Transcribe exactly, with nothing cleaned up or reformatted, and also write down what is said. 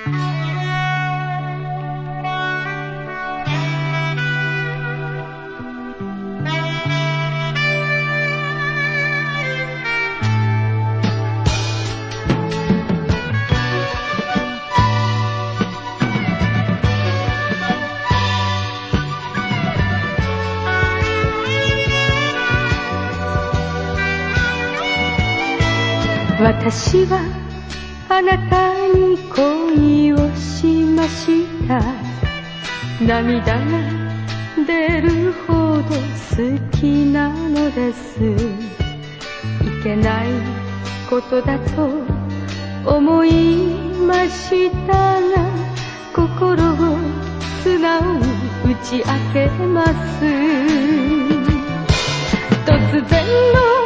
私はあなたに恋をしました。涙が出るほど好きなのです。いけないことだと思いましたが、心を素直に打ち明けます。突然の